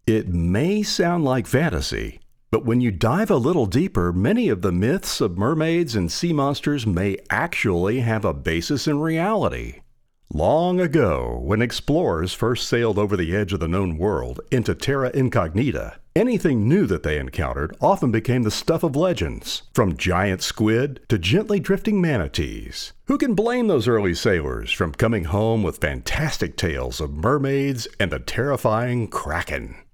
It may sound like fantasy, but when you dive a little deeper, many of the myths of mermaids and sea monsters may actually have a basis in reality. Long ago, when explorers first sailed over the edge of the known world into terra incognita, anything new that they encountered often became the stuff of legends, from giant squid to gently drifting manatees. Who can blame those early sailors from coming home with fantastic tales of mermaids and the terrifying kraken?